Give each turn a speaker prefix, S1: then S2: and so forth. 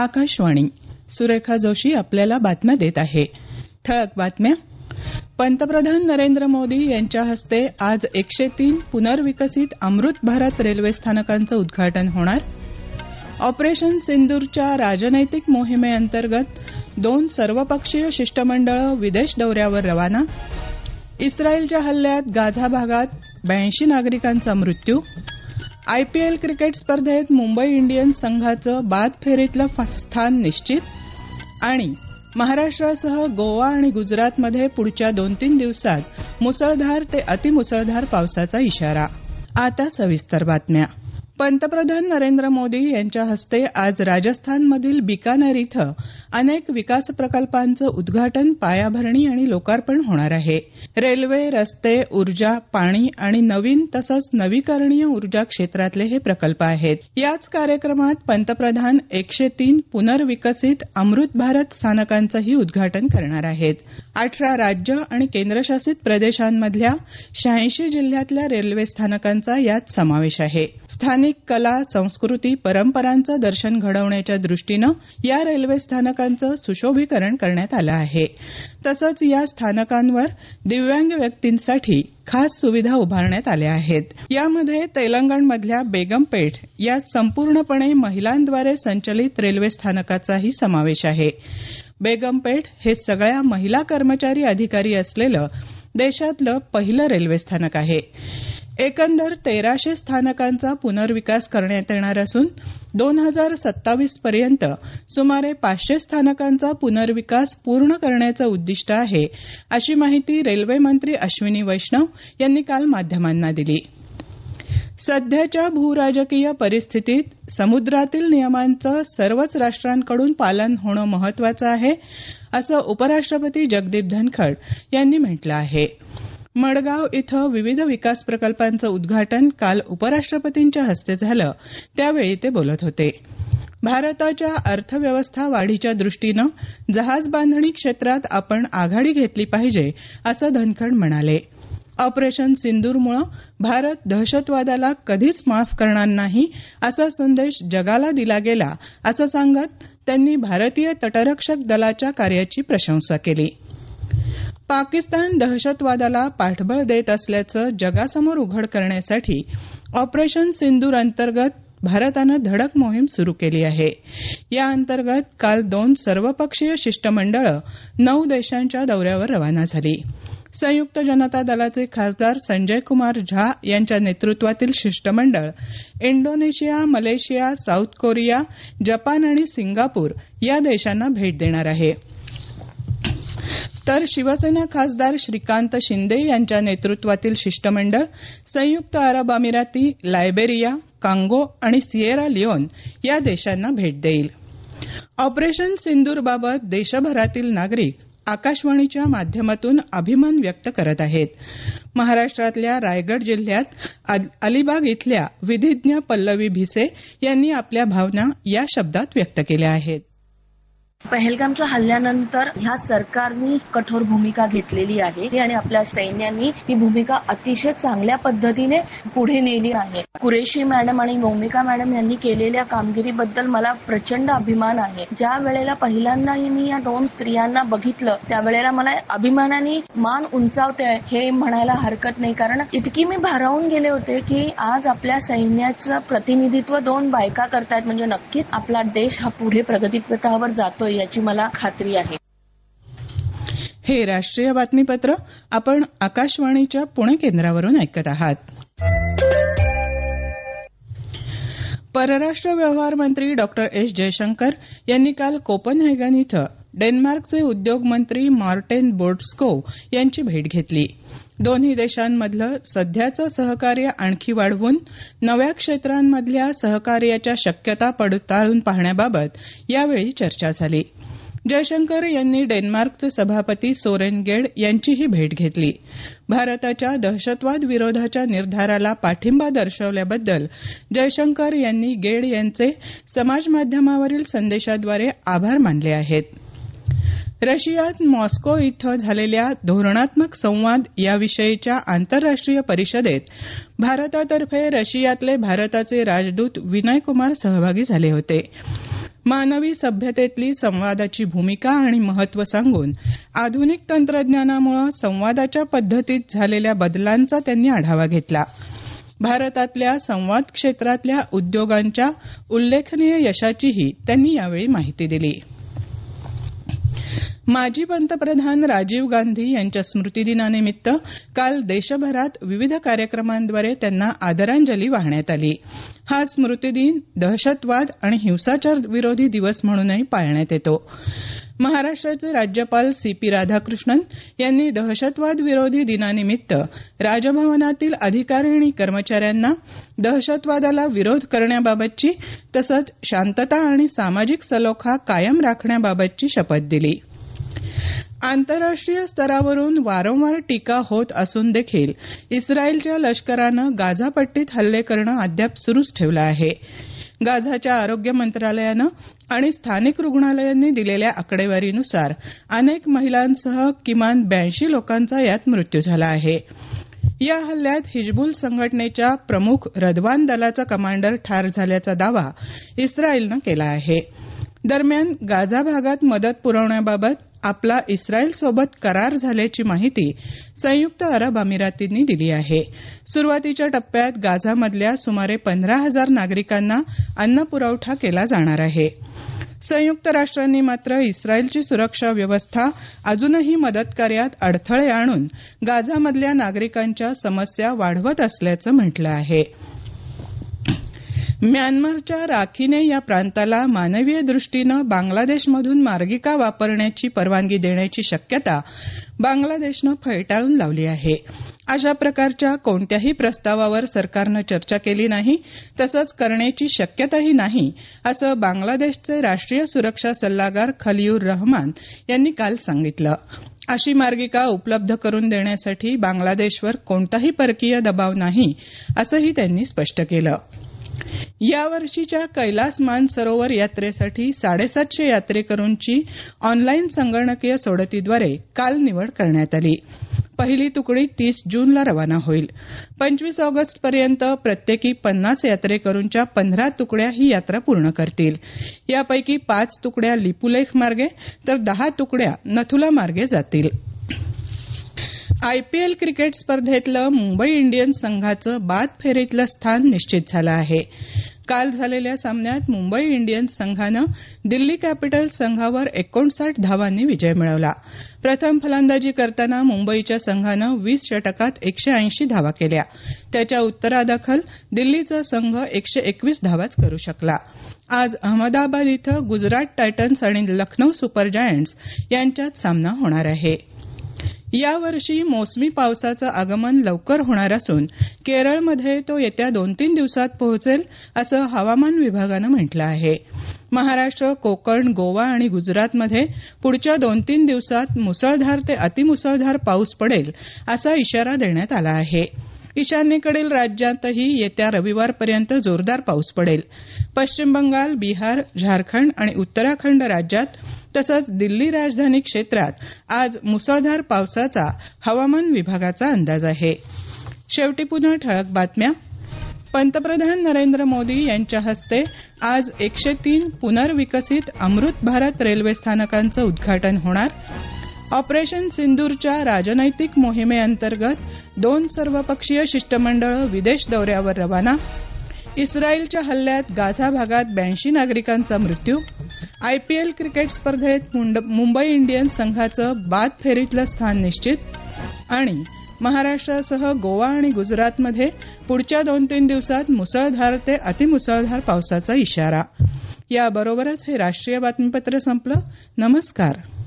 S1: आकाशवाणी. सुरेखा जोशी आपल्याला बातम्या देत आहे. ठळक बातम्या. पंतप्रधान नरेंद्र मोदी यांच्या हस्ते आज 103 पुनर्विकसित अमृत भारत रेल्वे स्थानकांचं उद्घाटन होणार. ऑपरेशन सिंदूरच्या राजनैतिक मोहिमेअंतर्गत 2 सर्वपक्षीय शिष्टमंडळं विदेश दौऱ्यावर रवाना. इस्रायलच्या हल्ल्यात गाझा भागात 82 नागरिकांचा मृत्यू. आयपीएल क्रिकेट स्पर्धेत मुंबई इंडियन्स संघाचं बाद फेरीतलं स्थान निश्चित. आणि महाराष्ट्रासह गोवा आणि गुजरातमध्ये पुढच्या 2-3 दिवसात मुसळधार ते अतिमुसळधार पावसाचा इशारा. आता सविस्तर बातम्या. पंतप्रधान नरेंद्र मोदी यांच्या हस्ते आज राजस्थानमधील बिकानेर इथं अनेक विकास प्रकल्पांचं उद्घाटन, पायाभरणी आणि लोकार्पण होणार आहे. रेल्वे, रस्ते, ऊर्जा, पाणी आणि नवीन तसंच नवीकरणीय ऊर्जा क्षेत्रातले हे प्रकल्प आहेत. याच कार्यक्रमात पंतप्रधान 103 पुनर्विकसित अमृत भारत स्थानकांचंही उद्घाटन करणार आहेत. 18 राज्य आणि केंद्रशासित प्रदेशांमधल्या 86 जिल्ह्यातल्या रेल्वे स्थानकांचा यात समावेश आहे. स्थानिक कला, संस्कृती, परंपरांचं दर्शन घडवण्याच्या दृष्टीनं या रेल्वे स्थानकांचं सुशोभीकरण करण्यात आलं आहे. तसंच या स्थानकांवर दिव्यांग व्यक्तींसाठी खास सुविधा उभारण्यात आल्या आहेत. यामध्ये तेलंगणमधल्या बेगमपेठ या संपूर्णपणे महिलांद्वारे संचलित रेल्वे स्थानकाचाही समावेश आहे. बेगमपेठ हे सगळ्या महिला कर्मचारी अधिकारी असलेलं देशातलं पहिलं रेल्वे स्थानक आहे. एकंदर 1300 स्थानकांचा पुनर्विकास करण्यात येणार असून 2027 पर्यंत सुमारे 500 स्थानकांचा पुनर्विकास पूर्ण करण्याचं उद्दिष्ट आहे, अशी माहिती रेल्वे मंत्री अश्विनी वैष्णव यांनी काल माध्यमांना दिली. सध्याच्या भूराजकीय परिस्थितीत समुद्रातील नियमांचं सर्वच राष्ट्रांकडून पालन होणं महत्वाचं आहे, असं उपराष्ट्रपती जगदीप धनखड यांनी म्हटलं आहे. मडगाव इथं विविध विकास प्रकल्पांचं उद्घाटन काल उपराष्ट्रपतींच्या हस्ते झालं, त्यावेळी ते बोलत होते. भारताच्या अर्थव्यवस्था वाढीच्या दृष्टीनं जहाज बांधणी क्षेत्रात आपण आघाडी घेतली पाहिजे, असं धनखड म्हणाले. ऑपरेशन सिंदूरमुळे भारत दहशतवादाला कधीच माफ करणार नाही, असा संदेश जगाला दिला गेला, असं सांगत त्यांनी भारतीय तटरक्षक दलाच्या कार्याची प्रशंसा केली. पाकिस्तान दहशतवादाला पाठबळ देत असल्याचं जगासमोर उघड करण्यासाठी ऑपरेशन सिंदूर अंतर्गत भारतानं धडक मोहीम सुरू केली आहे. या अंतर्गत काल 2 सर्वपक्षीय शिष्टमंडळं 9 देशांच्या दौऱ्यावर रवाना झाली. संयुक्त जनता दलाचे खासदार संजय कुमार झा यांच्या नेतृत्वातील शिष्टमंडळ Indonesia, Malaysia, South Korea, Japan आणि सिंगापूर या देशांना भेट देणार आहे. तर शिवसेना खासदार श्रीकांत शिंदे यांच्या नेतृत्वातील शिष्टमंडळ संयुक्त अरब अमिराती, लायबेरिया, कांगो आणि सिएरा लिओन या देशांना भेट देईल. ऑपरेशन सिंदूरबाबत देशभरातील नागरिक आकाशवाणीच्या माध्यमातून अभिमान व्यक्त करत आहेत. महाराष्ट्रातल्या रायगड जिल्ह्यात अलिबाग इथल्या विधिज्ञ पल्लवी भिसे यांनी आपल्या भावना या शब्दात व्यक्त केल्या आहेत.
S2: पहलगामच्या हल्ल्यानंतर ह्या सरकारनी कठोर भूमिका घेतलेली आहे आणि आपल्या सैन्यांनी ही भूमिका अतिशय चांगल्या पद्धतीने पुढे नेली आहे. कुरेशी मॅडम आणि मौमिका मॅडम यांनी केलेल्या कामगिरीबद्दल मला प्रचंड अभिमान आहे. ज्या वेळेला पहिल्यांदाही मी या 2 स्त्रियांना बघितलं त्यावेळेला मला अभिमानाने मान उंचावते हे म्हणायला हरकत नाही, कारण इतकी मी भारावून गेले होते की आज आपल्या सैन्याचं प्रतिनिधित्व 2 बायका करतायत म्हणजे नक्कीच आपला देश हा पुढे प्रगतीपथावर जातोय याची मला खात्री आहे.
S1: हे राष्ट्रीय बातमीपत्र आपण आकाशवाणीच्या पुणे केंद्रावरून ऐकत आहात. परराष्ट्र व्यवहार मंत्री डॉक्टर एस जयशंकर यांनी काल कोपनहेगन इथं डेन्मार्कचे उद्योग मंत्री मॉर्टेन बोर्डस्कोव यांची भेट घेतली. दोन्ही देशांमधलं सध्याचं सहकार्य आणखी वाढवून नव्या क्षेत्रांमधल्या सहकार्याच्या शक्यता पडताळून पाहण्याबाबत यावेळी चर्चा झाली. जयशंकर यांनी डेन्मार्कचे सभापती सोरेन गेड यांचीही भेट घेतली. भारताच्या दहशतवाद विरोधाच्या निर्धाराला पाठिंबा दर्शवल्याबद्दल जयशंकर यांनी गेड यांचे समाजमाध्यमावरील संदेशाद्वारे आभार मानले आहेत. रशियात मॉस्को इथं झालेल्या धोरणात्मक संवाद याविषयीच्या आंतरराष्ट्रीय परिषदेत भारतातर्फे रशियातले भारताचे राजदूत विनय कुमार सहभागी झाले होते. मानवी सभ्यतेतली संवादाची भूमिका आणि महत्त्व सांगून आधुनिक तंत्रज्ञानामुळे संवादाच्या पद्धतीत झालेल्या बदलांचा त्यांनी आढावा घेतला. भारतातल्या संवाद क्षेत्रातल्या उद्योगांच्या उल्लेखनीय यशाचीही त्यांनी यावेळी माहिती दिली. माजी पंतप्रधान राजीव गांधी यांच्या स्मृतिदिनानिमित्त काल देशभरात विविध कार्यक्रमांद्वारे त्यांना आदरांजली वाहण्यात आली. हा स्मृतिदिन दहशतवाद आणि हिंसाचार विरोधी दिवस म्हणूनही पाळण्यात येतो. महाराष्ट्राचे राज्यपाल CP राधाकृष्णन यांनी दहशतवाद विरोधी दिनानिमित्त राजभवनातील अधिकारी आणि कर्मचाऱ्यांना दहशतवादाला विरोध करण्याबाबतची तसंच शांतता आणि सामाजिक सलोखा कायम राखण्याबाबतची शपथ दिली. आंतरराष्ट्रीय स्तरावरून वारंवार टीका होत असून देखील इस्रायलच्या लष्करानं गाझा पट्टीत हल्ले करणं अद्याप सुरूच ठेवलं आहे. गाझाच्या आरोग्य मंत्रालयानं आणि स्थानिक रुग्णालयांनी दिलेल्या आकडेवारीनुसार अनेक महिलांसह किमान 82 लोकांचा यात मृत्यू झाला आहे. या हल्ल्यात हिजबुल संघटनेच्या प्रमुख रदवान दलाचा कमांडर ठार झाल्याचा दावा इस्रायलनं केला आहे. दरम्यान गाझा भागात मदत पुरवण्याबाबत आपला इस्रायलसोबत करार झाल्याची माहिती संयुक्त अरब अमिरातींनी दिली आहे. सुरुवातीच्या टप्प्यात गाझामधल्या सुमारे 15,000 नागरिकांना अन्न पुरवठा केला जाणार आहे. संयुक्त राष्ट्रांनी मात्र इस्रायलची सुरक्षा व्यवस्था अजूनही मदतकार्यात अडथळे आणून गाझामधल्या नागरिकांच्या समस्या वाढवत असल्याचं म्हटलं आहे. म्यानमारच्या राखीने या प्रांताला मानवीय दृष्टीनं बांगलादेशमधून मार्गिका वापरण्याची परवानगी देण्याची शक्यता बांगलादेशनं फैटाळून लावली आहे. अशा प्रकारच्या कोणत्याही प्रस्तावावर सरकारनं चर्चा केली नाही तसंच करण्याची शक्यताही नाही असं बांगलादेशचे राष्ट्रीय सुरक्षा सल्लागार खलियूर रहमान यांनी काल सांगितलं. अशी मार्गिका उपलब्ध करून देण्यासाठी बांगलादेशवर कोणताही परकीय दबाव नाही असंही त्यांनी स्पष्ट केलं. यावर्षीच्या कैलास मानसरोवर यात्रेसाठी 750 यात्रेकरूंची ऑनलाईन संगणकीय सोडतीद्वारे काल निवड करण्यात आली. पहिली तुकडी 30 जूनला रवाना होईल. 25 ऑगस्टपर्यंत प्रत्येकी 50 यात्रेकरूंच्या 15 तुकड्या ही यात्रा पूर्ण करतील. यापैकी 5 तुकड्या लिपुलेख मार्गे तर 10 तुकड्या नथुला मार्गे जातील. IPL क्रिकेट स्पर्धेतलं मुंबई इंडियन्स संघाचं बाद फेरीतलं स्थान निश्चित झालं आहे. काल झालेल्या सामन्यात मुंबई इंडियन्स संघानं दिल्ली कॅपिटल्स संघावर 59 धावांनी विजय मिळवला. प्रथम फलंदाजी करताना मुंबईच्या संघानं 20 षटकात 180 धावा केल्या. त्याच्या उत्तरादाखल दिल्लीचा संघ 121 धावाच करू शकला. आज अहमदाबाद इथं गुजरात टायटन्स आणि लखनौ सुपर जायंट्स यांच्यात सामना होणार आहे. यावर्षी मोसमी पावसाचं आगमन लवकर होणार असून केरळमध्ये तो येत्या 2-3 दिवसात पोहोचेल असं हवामान विभागानं म्हटलं आहे. महाराष्ट्र, कोकण, गोवा आणि गुजरातमध्ये पुढच्या 2-3 दिवसात मुसळधार ते अतिमुसळधार पाऊस पडेल असा इशारा देण्यात आला आहे. ईशान्येकडील राज्यातही येत्या रविवारपर्यंत जोरदार पाऊस पडेल. पश्चिम बंगाल, बिहार, झारखंड आणि उत्तराखंड राज्यात तसंच दिल्ली राजधानी क्षेत्रात आज मुसळधार पावसाचा हवामान विभागाचा अंदाज आहे. शेवटी पुन्हा ठळक बातम्या. पंतप्रधान नरेंद्र मोदी यांच्या हस्ते आज 103 पुनर्विकसित अमृत भारत रेल्वे स्थानकांचं उद्घाटन होणार. ऑपरेशन सिंदूरच्या राजनैतिक मोहिमेअंतर्गत 2 सर्वपक्षीय शिष्टमंडळं विदेश दौऱ्यावर रवाना. इस्रायलच्या हल्ल्यात गाझा भागात 82 नागरिकांचा मृत्यू. IPL क्रिकेट स्पर्धेत मुंबई इंडियन्स संघाचं बाद फेरीतलं स्थान निश्चित. आणि महाराष्ट्रासह गोवा आणि गुजरातमध्ये पुढच्या 2-3 दिवसात मुसळधार ते अतिमुसळधार पावसाचा इशारा. याबरोबरच हे राष्ट्रीय बातमीपत्र संपलं. नमस्कार.